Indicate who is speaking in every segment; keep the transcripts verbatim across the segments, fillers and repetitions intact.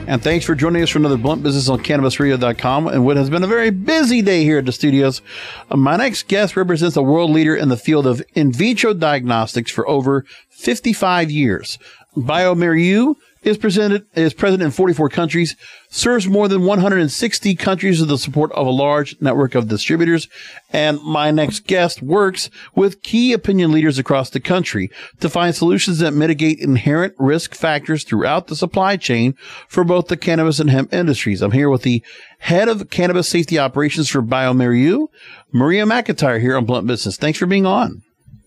Speaker 1: And thanks for joining us for another Blunt Business on Cannabis Radio dot com and what has been a very busy day here at the studios. Uh, my next guest represents a world leader in the field of in vitro diagnostics for over fifty-five years. bioMérieux is presented is present in forty-four countries, serves more than one hundred sixty countries with the support of a large network of distributors. And my next guest works with key opinion leaders across the country to find solutions that mitigate inherent risk factors throughout the supply chain for both the cannabis and hemp industries. I'm here with the head of cannabis safety operations for bioMérieux, Maria McIntyre, here on Blunt Business. Thanks for being on.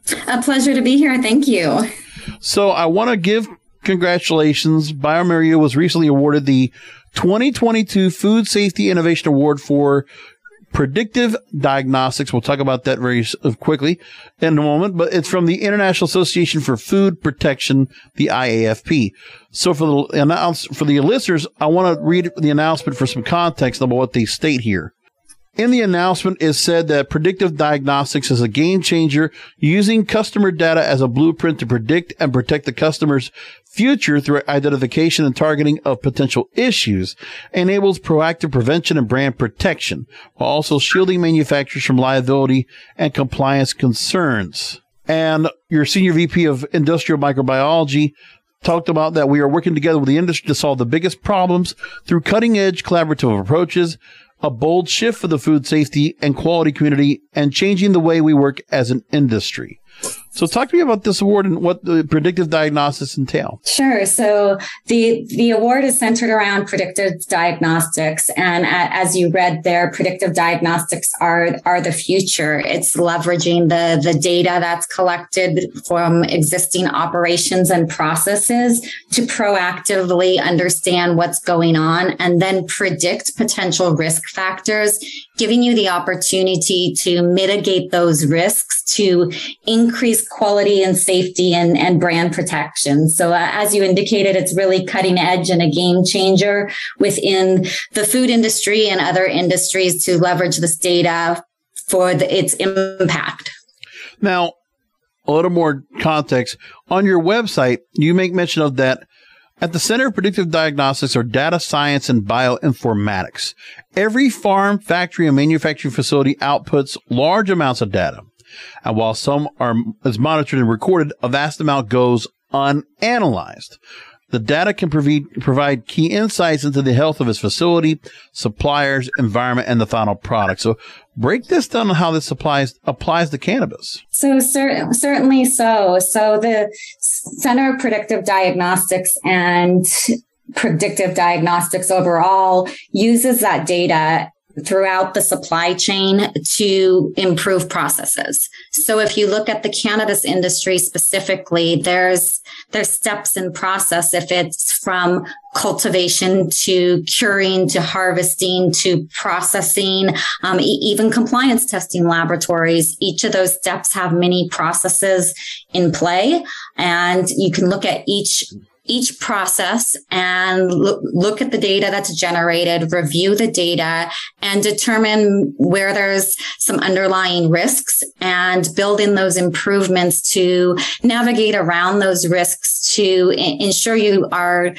Speaker 2: A pleasure to be here. Thank you.
Speaker 1: So I want to give congratulations. bioMérieux was recently awarded the twenty twenty-two Food Safety Innovation Award for predictive diagnostics. We'll talk about that very quickly in a moment, but it's from the International Association for Food Protection, the I A F P. So for the announce for the listeners, I want to read the announcement for some context about what they state here. In the announcement, it said that predictive diagnostics is a game changer, using customer data as a blueprint to predict and protect the customer's future through identification and targeting of potential issues, enables proactive prevention and brand protection, while also shielding manufacturers from liability and compliance concerns. And your Senior V P of Industrial Microbiology talked about that we are working together with the industry to solve the biggest problems through cutting-edge collaborative approaches, a bold shift for the food safety and quality community, and changing the way we work as an industry. So talk to me about this award and what the predictive diagnostics entail.
Speaker 2: Sure. So the the award is centered around predictive diagnostics. And as you read there, predictive diagnostics are, are the future. It's leveraging the, the data that's collected from existing operations and processes to proactively understand what's going on and then predict potential risk factors, giving you the opportunity to mitigate those risks to increase quality and safety and, and brand protection. So uh, as you indicated, it's really cutting edge and a game changer within the food industry and other industries to leverage this data for the, its impact.
Speaker 1: Now, a little more context. On your website, you make mention of that at the center of predictive diagnostics are data science and bioinformatics. Every farm, factory, and manufacturing facility outputs large amounts of data. And while some are is monitored and recorded, a vast amount goes unanalyzed. The data can provide, provide key insights into the health of its facility, suppliers, environment, and the final product. So break this down on how this applies, applies to cannabis.
Speaker 2: So cer- certainly so. So the Center of Predictive Diagnostics and Predictive Diagnostics overall uses that data throughout the supply chain to improve processes. So if you look at the cannabis industry specifically, there's there's steps in process. If it's from cultivation to curing to harvesting to processing, um, e- even compliance testing laboratories, each of those steps have many processes in play, and you can look at each each process and look, look at the data that's generated, review the data, and determine where there's some underlying risks and build in those improvements to navigate around those risks to I- ensure you are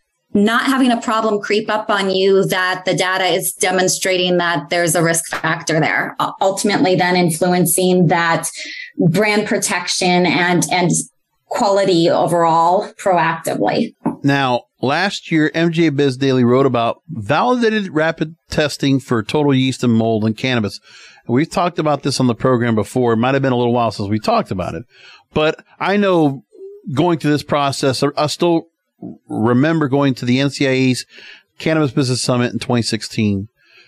Speaker 2: not having a problem creep up on you, that the data is demonstrating that there's a risk factor there, ultimately then influencing that brand protection and, and quality overall proactively.
Speaker 1: Now, last year, M J Biz Daily wrote about validated rapid testing for total yeast and mold in cannabis. We've talked about this on the program before. It might have been a little while since we talked about it. But I know going through this process, I still remember going to the N C I A's Cannabis Business Summit in twenty sixteen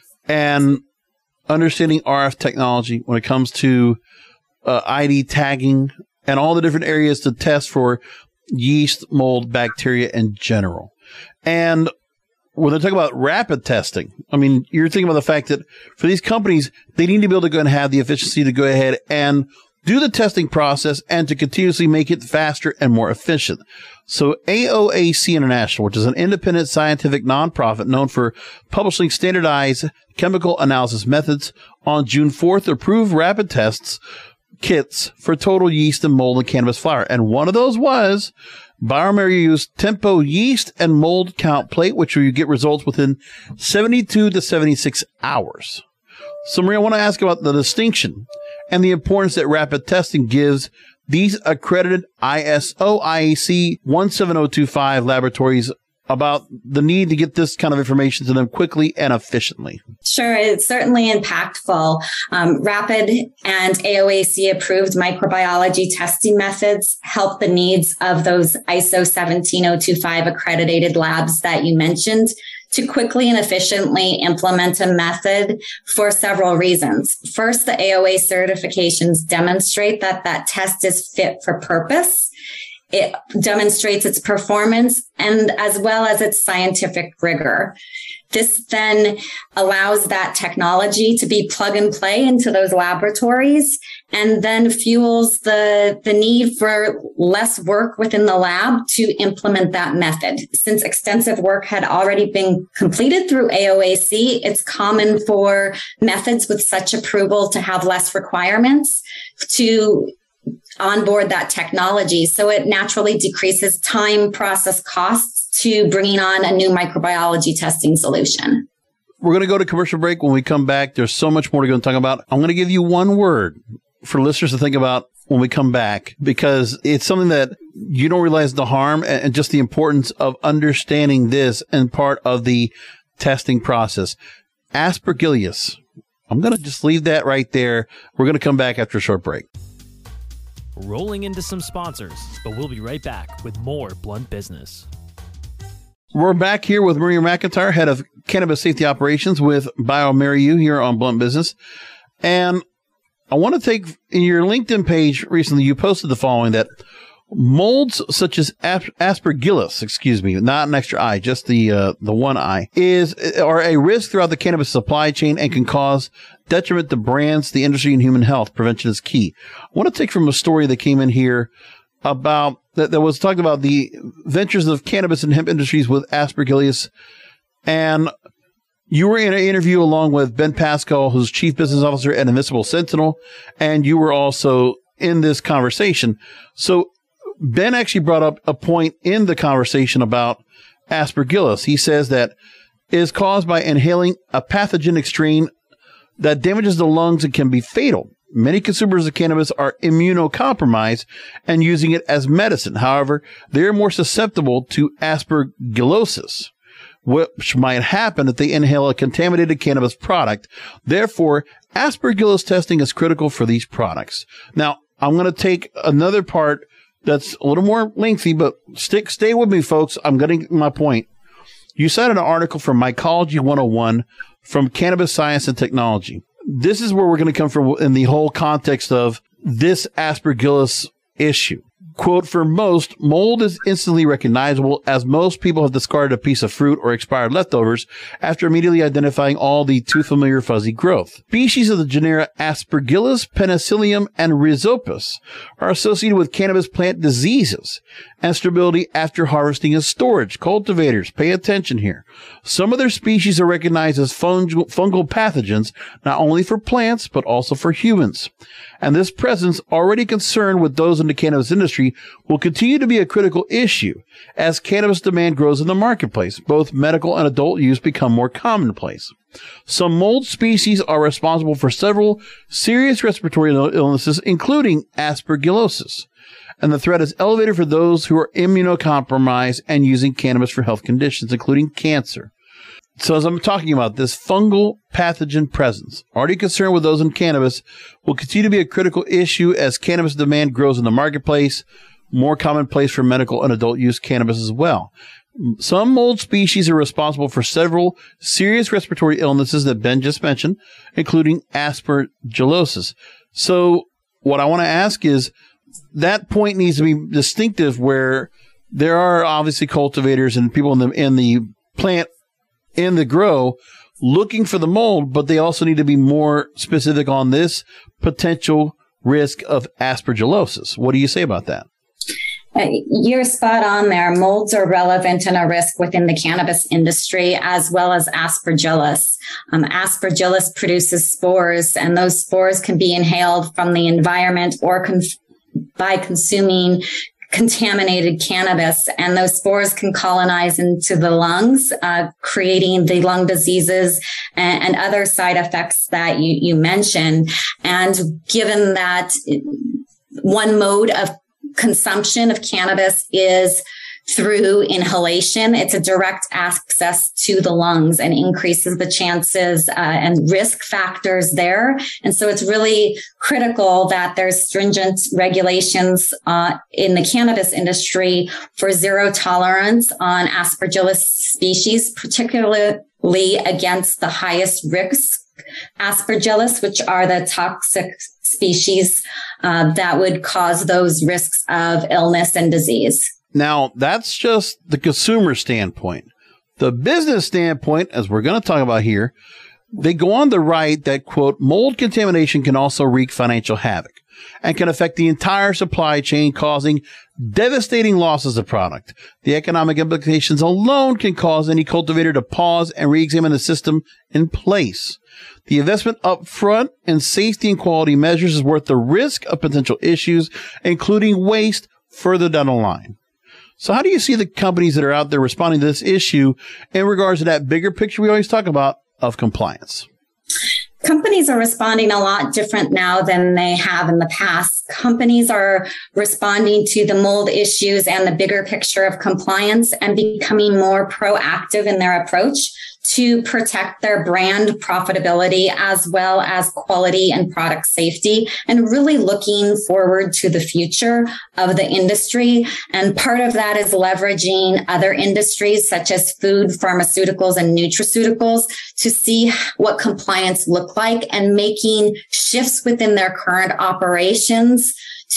Speaker 1: and understanding R F technology when it comes to uh, I D tagging and all the different areas to test for yeast, mold, bacteria in general. And when they talk about rapid testing, I mean, you're thinking about the fact that for these companies, they need to be able to go and have the efficiency to go ahead and do the testing process and to continuously make it faster and more efficient. So A O A C International, which is an independent scientific nonprofit known for publishing standardized chemical analysis methods, on June fourth approved rapid tests kits for total yeast and mold and cannabis flower. And one of those was bioMérieux's Tempo yeast and mold count plate, which you get results within seventy-two to seventy-six hours. So, Maria, I want to ask about the distinction and the importance that rapid testing gives these accredited I S O I A C one seven zero two five laboratories about the need to get this kind of information to them quickly and efficiently.
Speaker 2: Sure, it's certainly impactful. Um, rapid and A O A C approved microbiology testing methods help the needs of those I S O seventeen zero two five accredited labs that you mentioned to quickly and efficiently implement a method for several reasons. First, the A O A certifications demonstrate that that test is fit for purpose. It demonstrates its performance and as well as its scientific rigor. This then allows that technology to be plug and play into those laboratories and then fuels the, the need for less work within the lab to implement that method. Since extensive work had already been completed through A O A C, it's common for methods with such approval to have less requirements to onboard that technology. So it naturally decreases time, process costs to bringing on a new microbiology testing solution.
Speaker 1: We're going to go to commercial break. When we come back, there's so much more to go and talk about. I'm going to give you one word for listeners to think about when we come back, because it's something that you don't realize the harm and just the importance of understanding this and part of the testing process. Aspergillus. I'm going to just leave that right there. We're going to come back after a short break.
Speaker 3: Rolling into some sponsors, but we'll be right back with more Blunt Business.
Speaker 1: We're back here with Maria McIntyre, head of cannabis safety operations with bioMérieux here on Blunt Business. And I want to take, in your LinkedIn page recently, you posted the following, that molds such as Aspergillus, excuse me, not an extra I, just the uh, the one I, is are a risk throughout the cannabis supply chain and can cause detriment to brands, the industry, and human health. Prevention is key. I want to take from a story that came in here about that, that was talking about the ventures of cannabis and hemp industries with Aspergillus. And you were in an interview along with Ben Pascal, who's Chief Business Officer at Invincible Sentinel, and you were also in this conversation. So Ben actually brought up a point in the conversation about Aspergillus. He says that it is caused by inhaling a pathogenic strain that damages the lungs and can be fatal. Many consumers of cannabis are immunocompromised and using it as medicine. However, they are more susceptible to aspergillosis, which might happen if they inhale a contaminated cannabis product. Therefore, Aspergillus testing is critical for these products. Now, I'm going to take another part that's a little more lengthy, but stick, stay with me, folks. I'm getting my point. You cited an article from Mycology one oh one from Cannabis Science and Technology. This is where we're going to come from in the whole context of this Aspergillus issue. Quote, for most, mold is instantly recognizable as most people have discarded a piece of fruit or expired leftovers after immediately identifying all the too familiar fuzzy growth. Species of the genera Aspergillus, Penicillium, and Rhizopus are associated with cannabis plant diseases and stability after harvesting and storage. Cultivators, pay attention here. Some of their species are recognized as fungal, fungal pathogens, not only for plants, but also for humans. And this presence, already concerned with those in the cannabis industry, will continue to be a critical issue as cannabis demand grows in the marketplace. Both medical and adult use become more commonplace. Some mold species are responsible for several serious respiratory illnesses, including aspergillosis. And the threat is elevated for those who are immunocompromised and using cannabis for health conditions, including cancer. So as I'm talking about, this fungal pathogen presence, already concerned with those in cannabis, will continue to be a critical issue as cannabis demand grows in the marketplace, more commonplace for medical and adult use cannabis as well. Some mold species are responsible for several serious respiratory illnesses that Ben just mentioned, including aspergillosis. So what I want to ask is, that point needs to be distinctive, where there are obviously cultivators and people in the in the plant in the grow looking for the mold, but they also need to be more specific on this potential risk of aspergillosis. What do you say about that?
Speaker 2: Uh, You're spot on there. Molds are relevant and a risk within the cannabis industry, as well as aspergillus. Um, aspergillus produces spores, and those spores can be inhaled from the environment or con- by consuming contaminated cannabis, and those spores can colonize into the lungs, uh, creating the lung diseases and, and other side effects that you, you mentioned. And given that one mode of consumption of cannabis is through inhalation, it's a direct access to the lungs and increases the chances uh, and risk factors there. And so it's really critical that there's stringent regulations uh, in the cannabis industry for zero tolerance on aspergillus species, particularly against the highest risk aspergillus, which are the toxic species uh, that would cause those risks of illness and disease.
Speaker 1: Now, that's just the consumer standpoint. The business standpoint, as we're going to talk about here, they go on to write that, quote, mold contamination can also wreak financial havoc and can affect the entire supply chain, causing devastating losses of product. The economic implications alone can cause any cultivator to pause and re-examine the system in place. The investment up front in safety and quality measures is worth the risk of potential issues, including waste, further down the line. So how do you see the companies that are out there responding to this issue in regards to that bigger picture we always talk about of compliance?
Speaker 2: Companies are responding a lot different now than they have in the past. Companies are responding to the mold issues and the bigger picture of compliance and becoming more proactive in their approach to protect their brand profitability as well as quality and product safety, and really looking forward to the future of the industry. And part of that is leveraging other industries such as food, pharmaceuticals, and nutraceuticals to see what compliance look like and making shifts within their current operations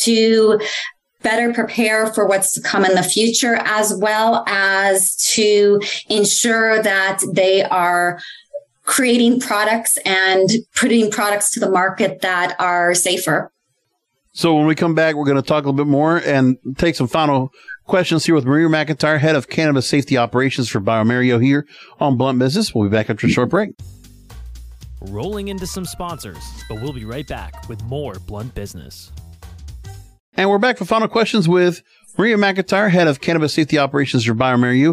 Speaker 2: to better prepare for what's to come in the future, as well as to ensure that they are creating products and putting products to the market that are safer.
Speaker 1: So when we come back, we're going to talk a little bit more and take some final questions here with Maria McIntyre, Head of Cannabis Safety Operations for bioMérieux here on Blunt Business. We'll be back after a short break.
Speaker 3: Rolling into some sponsors, but we'll be right back with more Blunt Business.
Speaker 1: And we're back for final questions with Maria McIntyre, Head of Cannabis Safety Operations for bioMérieux.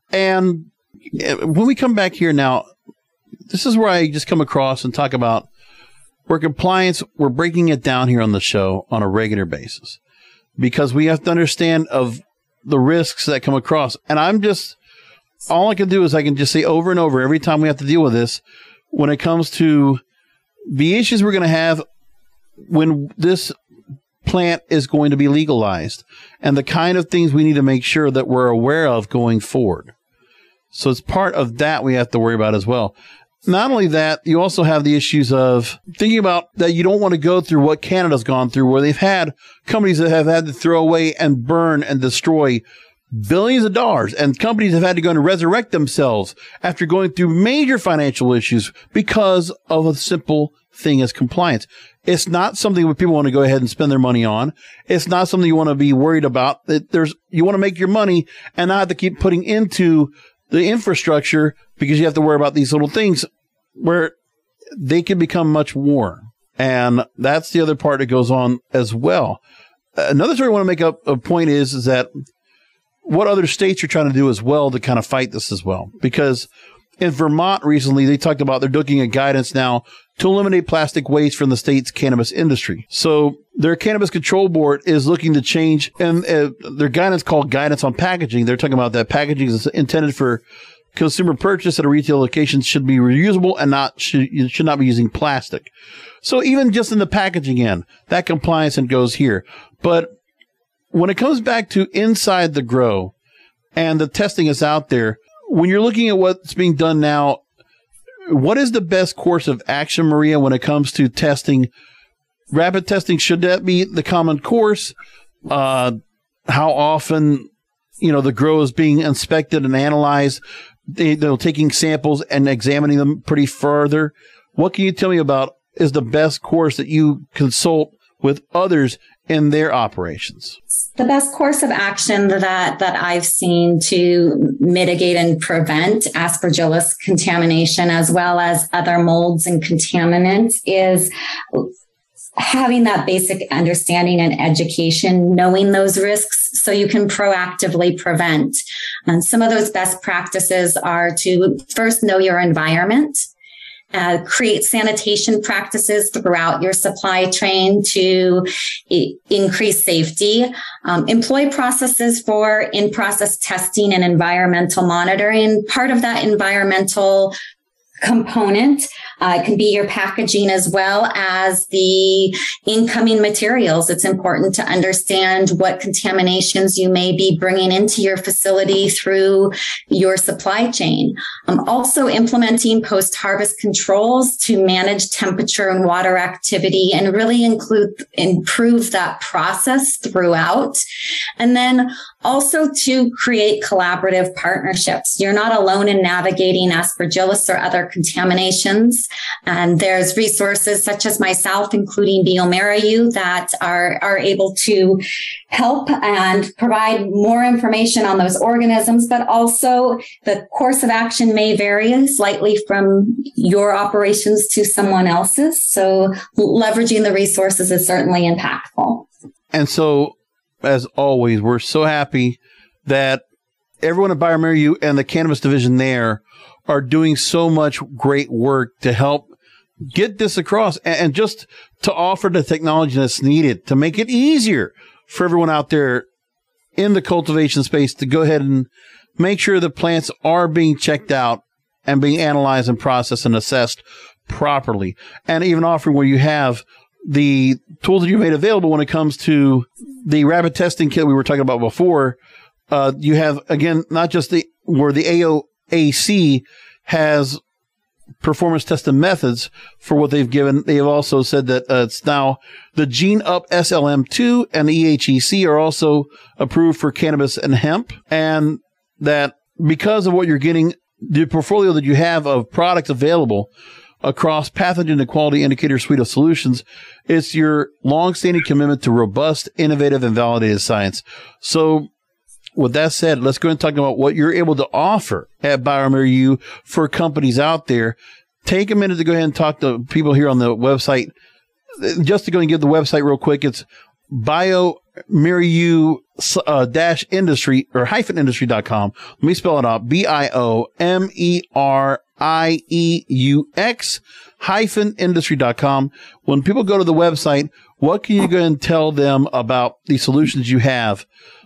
Speaker 1: And when we come back here now, this is where I just come across and talk about where compliance, we're breaking it down here on the show on a regular basis because we have to understand of the risks that come across. And I'm just, all I can do is I can just say over and over every time we have to deal with this when it comes to the issues we're going to have when this plant is going to be legalized and the kind of things we need to make sure that we're aware of going forward. So it's part of that we have to worry about as well. Not only that, you also have the issues of thinking about that you don't want to go through what Canada's gone through, where they've had companies that have had to throw away and burn and destroy billions of dollars, and companies have had to go and resurrect themselves after going through major financial issues because of a simple thing as compliance. It's not something that people want to go ahead and spend their money on. It's not something you want to be worried about. There's, you want to make your money and not have to keep putting into the infrastructure because you have to worry about these little things where they can become much more. And that's the other part that goes on as well. Another thing I want to make up a point is, is that what other states are trying to do as well to kind of fight this as well. Because in Vermont recently, they talked about they're looking at guidance now to eliminate plastic waste from the state's cannabis industry. So their Cannabis Control Board is looking to change, and uh, their guidance called Guidance on Packaging. They're talking about that packaging is intended for consumer purchase at a retail location should be reusable and not should, should not be using plastic. So even just in the packaging end, that compliance and goes here. But when it comes back to inside the grow and the testing is out there, when you're looking at what's being done now, what is the best course of action, Maria, when it comes to testing? Rapid testing, should that be the common course? Uh, how often, you know, the grow is being inspected and analyzed, they, they're taking samples and examining them pretty further. What can you tell me about is the best course that you consult with others in their operations?
Speaker 2: The best course of action that, that I've seen to mitigate and prevent Aspergillus contamination, as well as other molds and contaminants, is having that basic understanding and education, knowing those risks so you can proactively prevent. And some of those best practices are to first know your environment. Uh, create sanitation practices throughout your supply chain to I- increase safety. Um, employ processes for in-process testing and environmental monitoring. Part of that environmental component uh, can be your packaging as well as the incoming materials. It's important to understand what contaminations you may be bringing into your facility through your supply chain. Um, also implementing post-harvest controls to manage temperature and water activity and really include improve that process throughout. And then also to create collaborative partnerships. You're not alone in navigating Aspergillus or other contaminations. And there's resources such as myself, including bioMérieux, that are, are able to help and provide more information on those organisms, but also the course of action may vary slightly from your operations to someone else's. So leveraging the resources is certainly impactful.
Speaker 1: And so, as always, we're so happy that everyone at bioMérieux and the cannabis division there are doing so much great work to help get this across and just to offer the technology that's needed to make it easier for everyone out there in the cultivation space to go ahead and make sure the plants are being checked out and being analyzed and processed and assessed properly. And even offering where you have the tools that you made available when it comes to the rapid testing kit we were talking about before. Uh, you have, again, not just the where the A O A C has performance tested methods for what they've given. They have also said that uh, it's now the Gene Up S L M two and the E H E C are also approved for cannabis and hemp. And that because of what you're getting, the portfolio that you have of products available across Pathogen and Quality Indicator suite of solutions, it's your long-standing commitment to robust, innovative, and validated science. So with that said, let's go and talk about what you're able to offer at bioMérieux for companies out there. Take a minute to go ahead and talk to people here on the website. Just to go and give the website real quick, it's bioMérieux uh, dash industry or hyphen industry dot com. Let me spell it out. B I O M E R I E U X hyphen industry dot com. When people go to the website, what can you go and tell them about the solutions you have?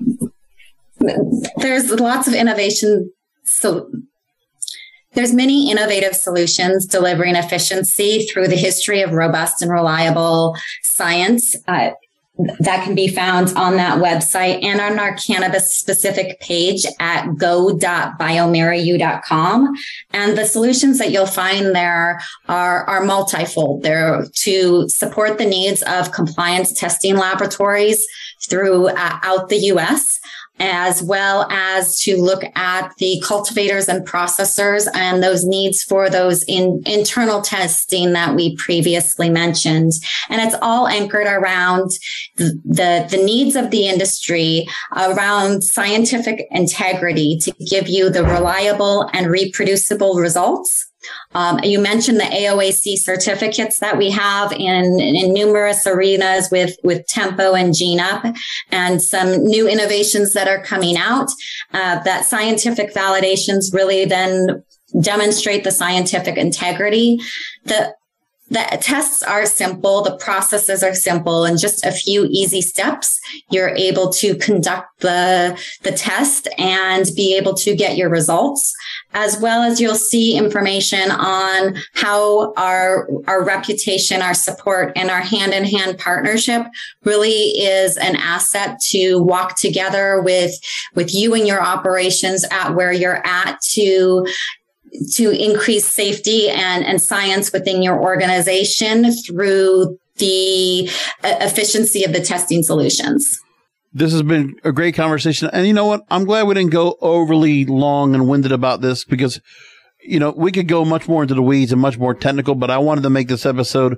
Speaker 2: There's lots of innovation. So there's many innovative solutions delivering efficiency through the history of robust and reliable science. Uh, that can be found on that website and on our cannabis specific page at go dot biomérieux dot com. And the solutions that you'll find there are, are multifold. They're to support the needs of compliance testing laboratories throughout the U S, as well as to look at the cultivators and processors and those needs for those in, internal testing that we previously mentioned. And it's all anchored around the, the, the needs of the industry, around scientific integrity to give you the reliable and reproducible results. Um, you mentioned the A O A C certificates that we have in, in numerous arenas with, with Tempo and Gene Up, and some new innovations that are coming out. Uh, that scientific validations really then demonstrate the scientific integrity. The The tests are simple. The processes are simple. In just a few easy steps, you're able to conduct the, the test and be able to get your results, as well as you'll see information on how our, our reputation, our support, and our hand-in-hand partnership really is an asset to walk together with, with you and your operations at where you're at to to increase safety and, and science within your organization through the efficiency of the testing solutions.
Speaker 1: This has been a great conversation. And you know what? I'm glad we didn't go overly long and winded about this because, you know, we could go much more into the weeds and much more technical, but I wanted to make this episode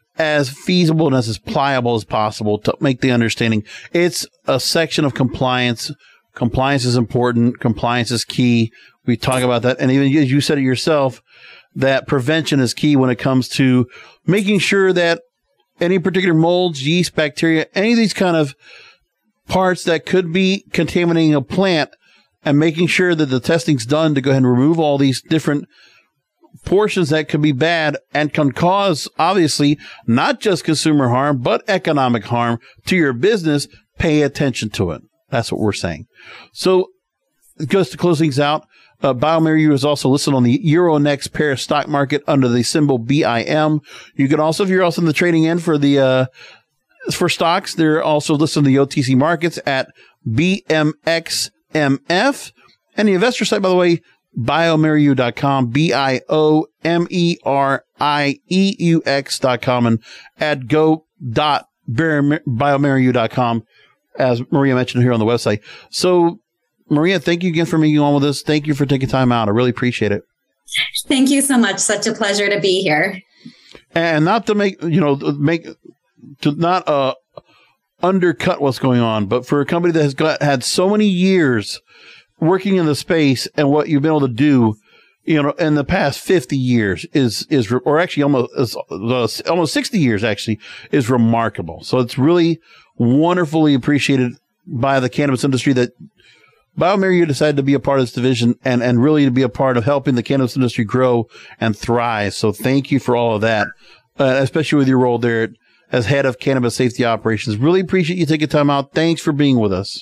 Speaker 1: as feasible and as, as pliable as possible to make the understanding. It's a section of compliance. Compliance is important. Compliance is key. We talk about that. And even as you said it yourself, that prevention is key when it comes to making sure that any particular molds, yeast, bacteria, any of these kind of parts that could be contaminating a plant, and making sure that the testing's done to go ahead and remove all these different portions that could be bad and can cause, obviously, not just consumer harm, but economic harm to your business. Pay attention to it. That's what we're saying. So just to close things out, uh, bioMérieux is also listed on the Euronext Paris stock market under the symbol B I M. You can also, if you're also in the trading end for the uh, for stocks, they're also listed on the O T C markets at B M X M F. And the investor site, by the way, biomerieux dot com, B I O M E R I E U X dot com, and at go dot biomerieux dot com, as Maria mentioned here on the website. So, Maria, thank you again for being on with us. Thank you for taking time out. I really appreciate it.
Speaker 2: Thank you so much. Such a pleasure to be here.
Speaker 1: And not to make, you know, make, to not uh, undercut what's going on, but for a company that has got had so many years working in the space, and what you've been able to do, you know, in the past fifty years is, is, or actually almost, is, uh, almost sixty years actually, is remarkable. So it's really wonderfully appreciated by the cannabis industry that bioMérieux decided to be a part of this division, and, and really to be a part of helping the cannabis industry grow and thrive. So thank you for all of that, uh, especially with your role there as head of cannabis safety operations. Really appreciate you taking time out. Thanks for being with us.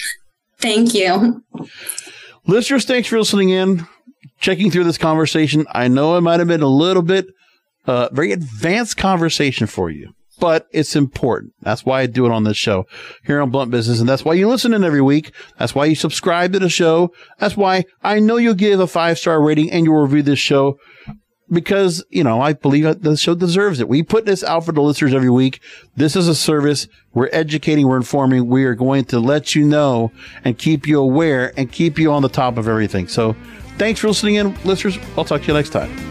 Speaker 2: Thank you.
Speaker 1: Listeners, thanks for listening in, checking through this conversation. I know it might have been a little bit, uh, very advanced conversation for you, but it's important. That's why I do it on this show here on Blunt Business. And that's why you listen in every week. That's why you subscribe to the show. That's why I know you'll give a five-star rating and you'll review this show, because, you know, I believe that the show deserves it. We put this out for the listeners every week. This is a service. We're educating. We're informing. We are going to let you know and keep you aware and keep you on the top of everything. So thanks for listening in, listeners. I'll talk to you next time.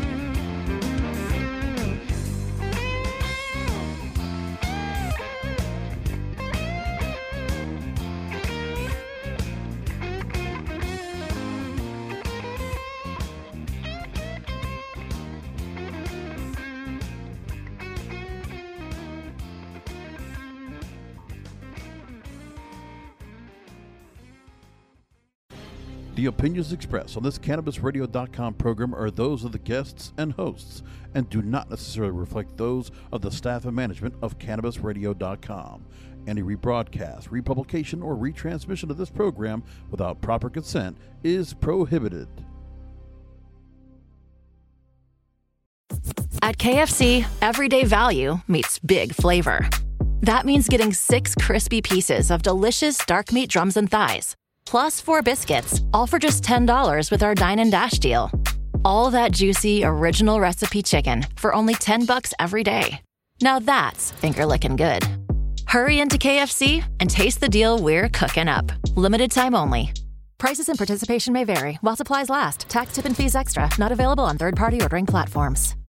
Speaker 1: The opinions expressed on this Cannabis Radio dot com program are those of the guests and hosts and do not necessarily reflect those of the staff and management of Cannabis Radio dot com. Any rebroadcast, republication, or retransmission of this program without proper consent is prohibited.
Speaker 4: At K F C, everyday value meets big flavor. That means getting six crispy pieces of delicious dark meat drums and thighs, plus four biscuits, all for just ten dollars with our Dine and Dash deal. All that juicy, original recipe chicken for only ten bucks every day. Now that's finger-licking good. Hurry into K F C and taste the deal we're cooking up. Limited time only. Prices and participation may vary while supplies last. Tax, tip, and fees extra. Not available on third-party ordering platforms.